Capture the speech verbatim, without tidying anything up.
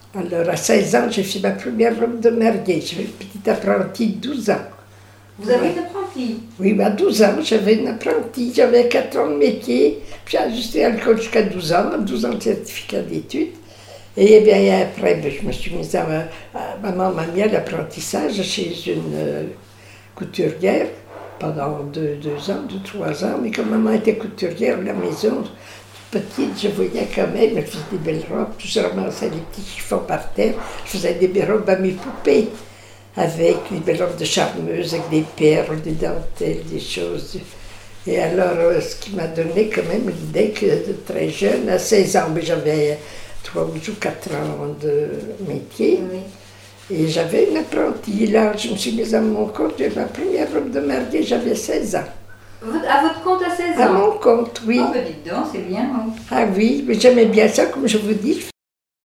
Alors, à seize ans, j'ai fait ma première robe de mariée. J'avais une petite apprentie de douze ans. Vous avez une apprentie? Oui, à douze ans, j'avais une apprentie. J'avais quatre ans de métier. Puis j'étais à l'école jusqu'à douze ans, douze ans de certificat d'études. Et bien après, ben, je me suis mise à, à maman m'a mis à l'apprentissage chez une euh, couturière pendant deux, deux ans, deux, trois ans. Mais comme maman était couturière à la maison, toute petite, je voyais quand même, elle faisait des belles robes. Puis je ramassais les petits chiffons par terre. Je faisais des belles robes à mes poupées, avec des belles robes de charmeuse, avec des perles, des dentelles, des choses. Et alors, ce qui m'a donné quand même l'idée que de très jeune, à seize ans, mais j'avais trois ou quatre ans de métier. Oui. Et j'avais une apprentie. Là, je me suis mise à mon compte. J'ai ma première robe de mariée, j'avais seize ans. Vous, à votre compte à seize ans? À mon compte, oui. Oh, ben dites donc, c'est bien. Oui. Ah oui, mais j'aimais bien ça, comme je vous dis.